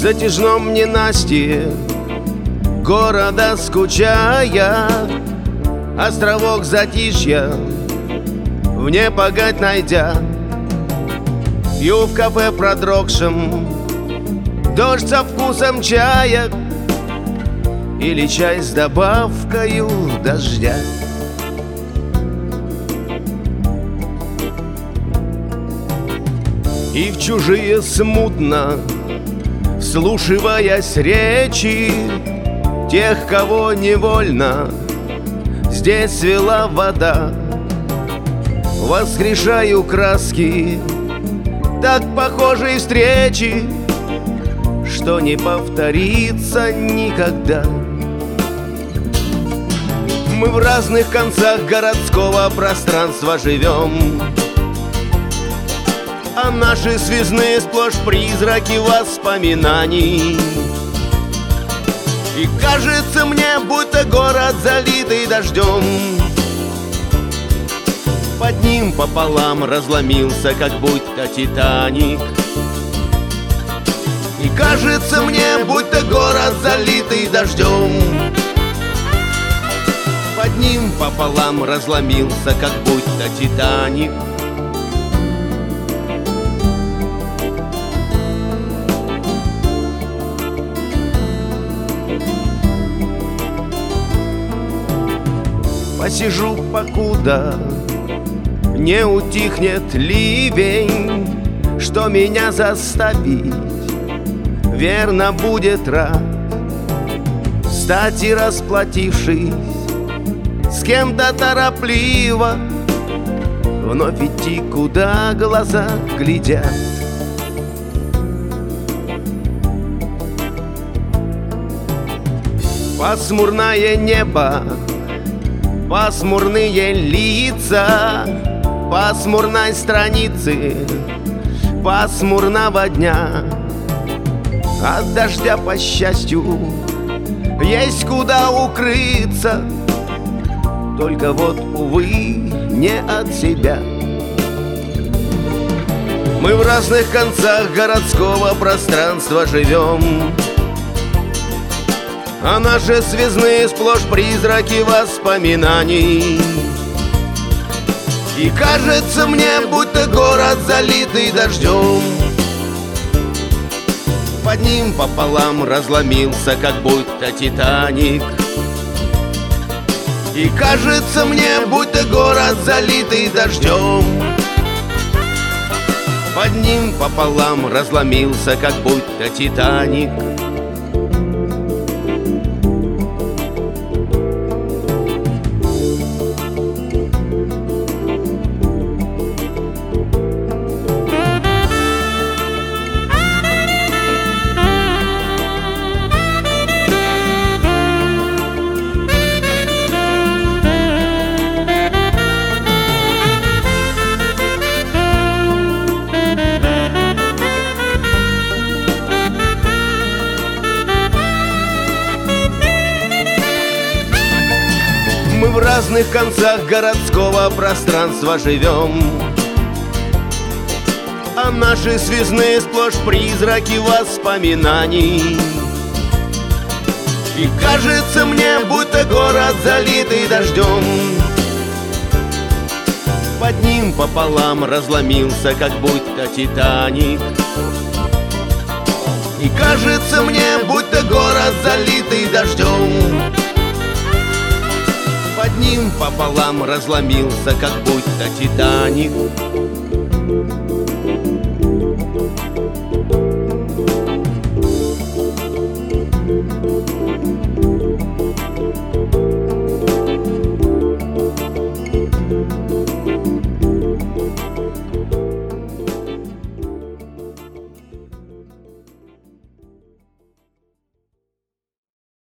затяжном ненастье города скучая, островок затишья в непогодь найдя, пью в кафе продрогшем дождь со вкусом чая или чай с добавкою дождя. И в чужие смутно вслушиваясь речи тех, кого невольно здесь свела вода, воскрешаю краски так похожей встречи, что не повторится никогда. Мы в разных концах городского пространства живем, а наши связные сплошь призраки воспоминаний. И кажется мне, будто город залитый дождем, под ним пополам разломился, как будто Титаник. И кажется мне, будто город залитый дождем, под ним пополам разломился, как будто Титаник. Посижу, покуда не утихнет ливень, что меня заставить верно будет рад, кстати, расплатившись с кем-то торопливо, вновь идти, куда глаза глядят. Пасмурное небо, пасмурные лица, пасмурной страницы пасмурного дня. От дождя, по счастью, есть куда укрыться, только вот, увы, не от себя. Мы в разных концах городского пространства живем, а наши связные сплошь призраки воспоминаний. И кажется мне, будто город залитый дождем, под ним пополам разломился, как будто Титаник. И кажется мне, будто город залитый дождем, под ним пополам разломился, как будто Титаник. Мы в разных концах городского пространства живем, а наши связные сплошь призраки воспоминаний. И кажется мне, будто город залитый дождем, под ним пополам разломился, как будто Титаник. И кажется мне, будто город залитый дождем, под ним пополам разломился, как будто Титаник.